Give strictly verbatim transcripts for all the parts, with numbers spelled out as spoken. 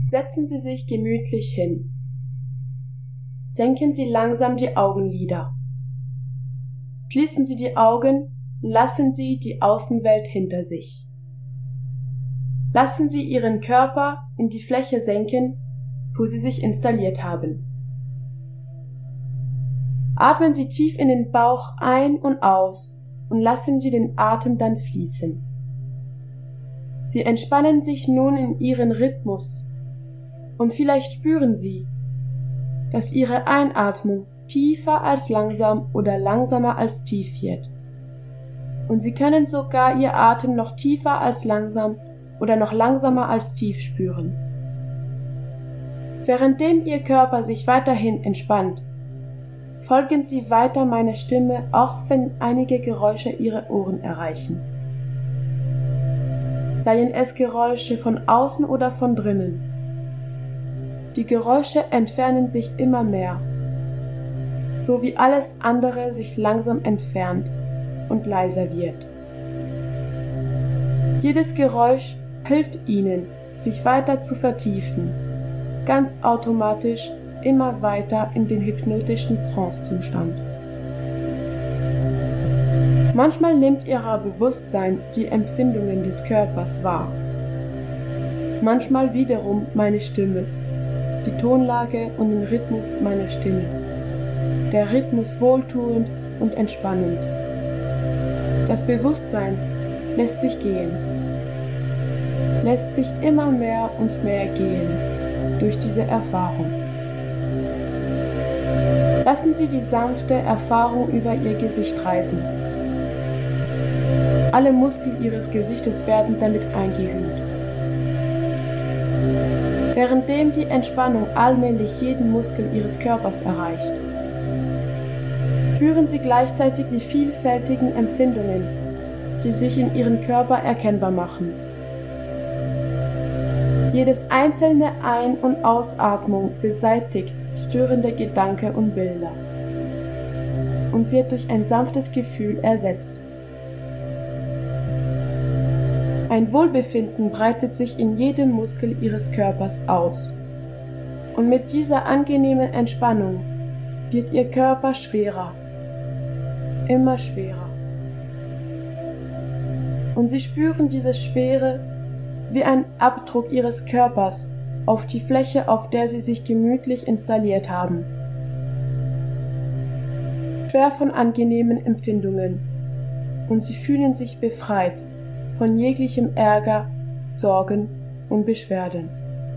Setzen Sie sich gemütlich hin. Senken Sie langsam die Augenlider. Schließen Sie die Augen und lassen Sie die Außenwelt hinter sich. Lassen Sie Ihren Körper in die Fläche senken, wo Sie sich installiert haben. Atmen Sie tief in den Bauch ein und aus und lassen Sie den Atem dann fließen. Sie entspannen sich nun in Ihren Rhythmus und vielleicht spüren Sie, dass Ihre Einatmung tiefer als langsam oder langsamer als tief wird. Und Sie können sogar Ihr Atem noch tiefer als langsam oder noch langsamer als tief spüren. Währenddem Ihr Körper sich weiterhin entspannt, folgen Sie weiter meiner Stimme, auch wenn einige Geräusche Ihre Ohren erreichen. Seien es Geräusche von außen oder von drinnen. Die Geräusche entfernen sich immer mehr, so wie alles andere sich langsam entfernt und leiser wird. Jedes Geräusch hilft Ihnen, sich weiter zu vertiefen, ganz automatisch immer weiter in den hypnotischen Trancezustand. Manchmal nimmt Ihr Bewusstsein die Empfindungen des Körpers wahr. Manchmal wiederum meine Stimme, die Tonlage und den Rhythmus meiner Stimme. Der Rhythmus wohltuend und entspannend. Das Bewusstsein lässt sich gehen, lässt sich immer mehr und mehr gehen durch diese Erfahrung. Lassen Sie die sanfte Erfahrung über Ihr Gesicht reisen. Alle Muskeln Ihres Gesichtes werden damit eingehüllt. Währenddem die Entspannung allmählich jeden Muskel Ihres Körpers erreicht, spüren Sie gleichzeitig die vielfältigen Empfindungen, die sich in Ihrem Körper erkennbar machen. Jedes einzelne Ein- und Ausatmung beseitigt störende Gedanken und Bilder und wird durch ein sanftes Gefühl ersetzt. Ein Wohlbefinden breitet sich in jedem Muskel Ihres Körpers aus. Und mit dieser angenehmen Entspannung wird Ihr Körper schwerer, immer schwerer. Und Sie spüren diese Schwere wie ein Abdruck Ihres Körpers auf die Fläche, auf der Sie sich gemütlich installiert haben. Schwer von angenehmen Empfindungen. Und Sie fühlen sich befreit von jeglichem Ärger, Sorgen und Beschwerden.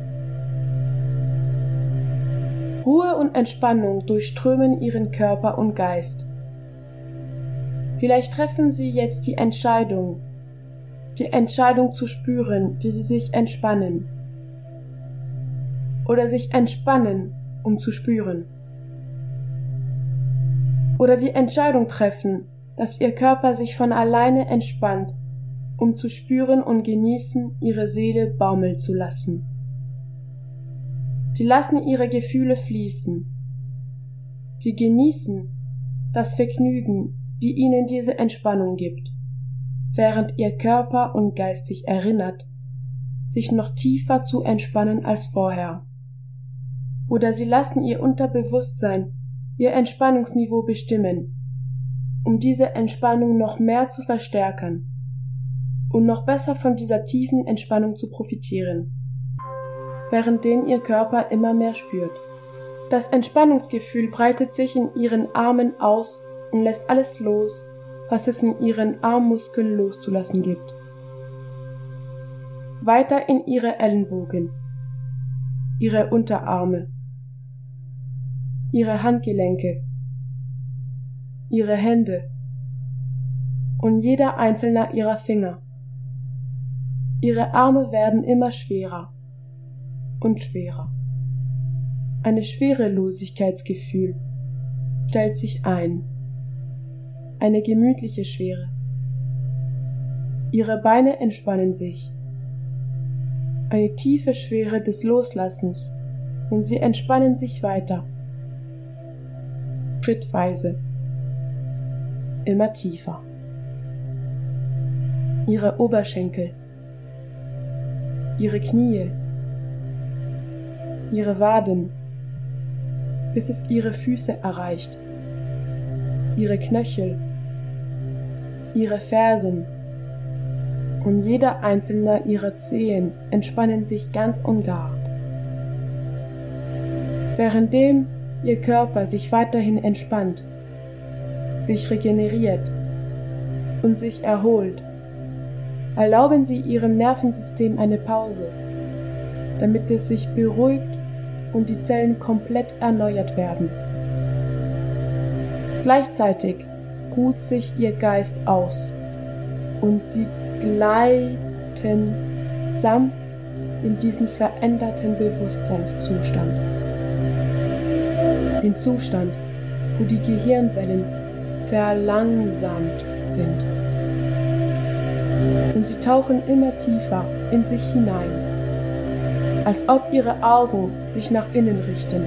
Ruhe und Entspannung durchströmen Ihren Körper und Geist. Vielleicht treffen Sie jetzt die Entscheidung, die Entscheidung zu spüren, wie Sie sich entspannen. Oder sich entspannen, um zu spüren. Oder die Entscheidung treffen, dass Ihr Körper sich von alleine entspannt, um zu spüren und genießen, Ihre Seele baumeln zu lassen. Sie lassen Ihre Gefühle fließen. Sie genießen das Vergnügen, die Ihnen diese Entspannung gibt, während Ihr Körper und Geist sich erinnert, sich noch tiefer zu entspannen als vorher. Oder Sie lassen Ihr Unterbewusstsein Ihr Entspannungsniveau bestimmen, um diese Entspannung noch mehr zu verstärken und noch besser von dieser tiefen Entspannung zu profitieren, währenddem Ihr Körper immer mehr spürt. Das Entspannungsgefühl breitet sich in Ihren Armen aus und lässt alles los, was es in Ihren Armmuskeln loszulassen gibt. Weiter in Ihre Ellenbogen, Ihre Unterarme, Ihre Handgelenke, Ihre Hände und jeder einzelne Ihrer Finger. Ihre Arme werden immer schwerer und schwerer. Ein Schwerelosigkeitsgefühl stellt sich ein. Eine gemütliche Schwere. Ihre Beine entspannen sich. Eine tiefe Schwere des Loslassens und sie entspannen sich weiter. Schrittweise. Immer tiefer. Ihre Oberschenkel. Ihre Knie, ihre Waden, bis es ihre Füße erreicht, ihre Knöchel, ihre Fersen, und jeder einzelne ihrer Zehen entspannen sich ganz und gar. Währenddem ihr Körper sich weiterhin entspannt, sich regeneriert und sich erholt, erlauben Sie Ihrem Nervensystem eine Pause, damit es sich beruhigt und die Zellen komplett erneuert werden. Gleichzeitig ruht sich Ihr Geist aus und Sie gleiten sanft in diesen veränderten Bewusstseinszustand. Den Zustand, wo die Gehirnwellen verlangsamt sind. Und sie tauchen immer tiefer in sich hinein, als ob ihre Augen sich nach innen richten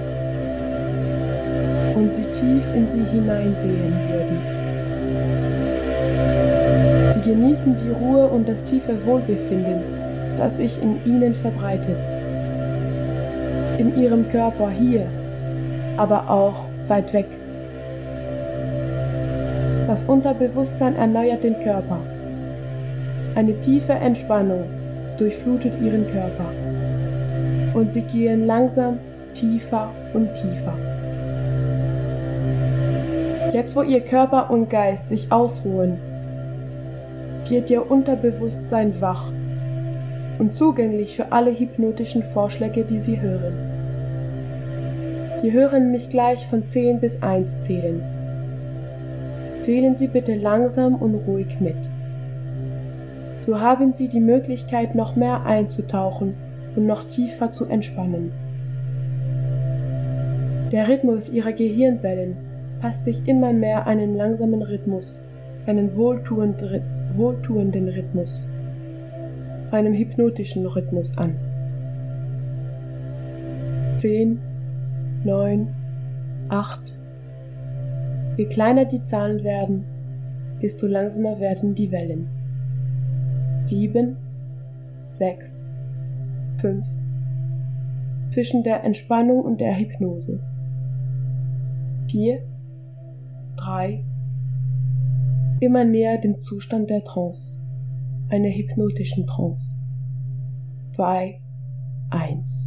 und sie tief in sie hineinsehen würden. Sie genießen die Ruhe und das tiefe Wohlbefinden, das sich in ihnen verbreitet. In ihrem Körper hier, aber auch weit weg. Das Unterbewusstsein erneuert den Körper. Eine tiefe Entspannung durchflutet ihren Körper. Und sie gehen langsam tiefer und tiefer. Jetzt, wo ihr Körper und Geist sich ausruhen, wird ihr Unterbewusstsein wach und zugänglich für alle hypnotischen Vorschläge, die Sie hören. Sie hören mich gleich von zehn bis eins zählen. Zählen Sie bitte langsam und ruhig mit. So haben Sie die Möglichkeit, noch mehr einzutauchen und noch tiefer zu entspannen. Der Rhythmus Ihrer Gehirnwellen passt sich immer mehr einen langsamen Rhythmus, einen wohltuenden, wohltuenden Rhythmus, einem hypnotischen Rhythmus an. Zehn, neun, acht. Je kleiner die Zahlen werden, desto langsamer werden die Wellen. Sieben, sechs, fünf. Zwischen der Entspannung und der Hypnose. Vier, drei. Immer näher dem Zustand der Trance, einer hypnotischen Trance. Zwei, eins.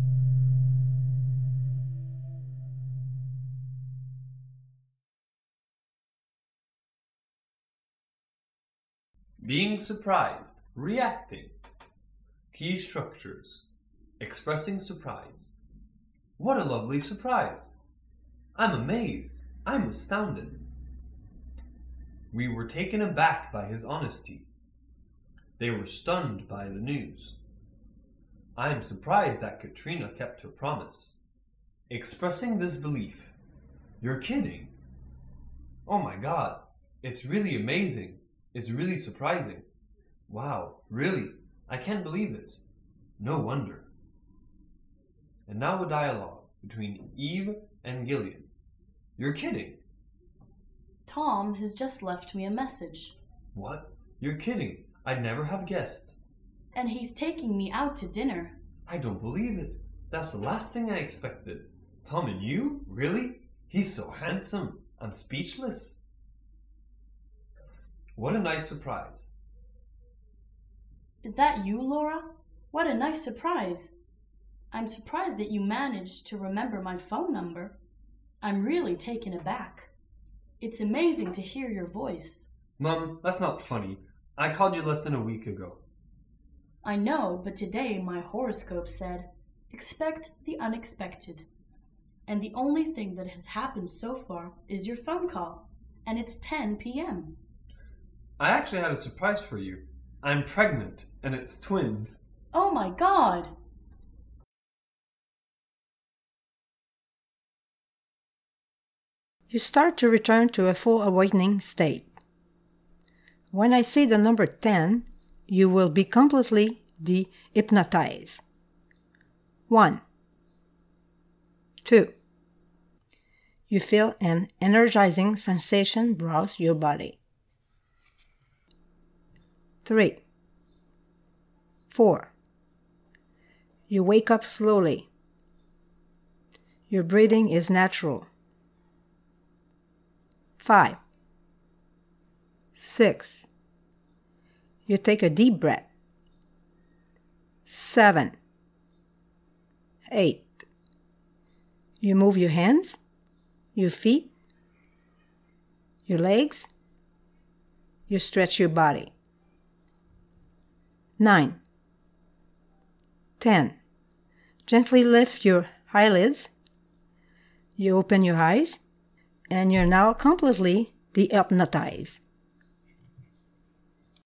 Being surprised, reacting. Key structures. Expressing surprise. What a lovely surprise! I'm amazed. I'm astounded. We were taken aback by his honesty. They were stunned by the news. I am surprised that Katrina kept her promise. Expressing disbelief. You're kidding. Oh my God, it's really amazing. It's really surprising. Wow, really? I can't believe it. No wonder. And now a dialogue between Eve and Gillian. You're kidding. Tom has just left me a message. What? You're kidding. I'd never have guessed. And he's taking me out to dinner. I don't believe it. That's the last thing I expected. Tom and you? Really? He's so handsome. I'm speechless. What a nice surprise. Is that you, Laura? What a nice surprise. I'm surprised that you managed to remember my phone number. I'm really taken aback. It's amazing to hear your voice. Mum, that's not funny. I called you less than a week ago. I know, but today my horoscope said, expect the unexpected. And the only thing that has happened so far is your phone call. And it's ten p.m. I actually had a surprise for you. I'm pregnant, and it's twins. Oh my God! You start to return to a full awakening state. When I say the number ten, you will be completely de-hypnotized. One. Two. You feel an energizing sensation browse your body. Three. Four. You wake up slowly. Your breathing is natural. Five. Six. You take a deep breath. Seven. Eight. You move your hands, your feet, your legs. You stretch your body. Nine. Ten. Gently lift your eyelids. You open your eyes, and you're now completely dehypnotized.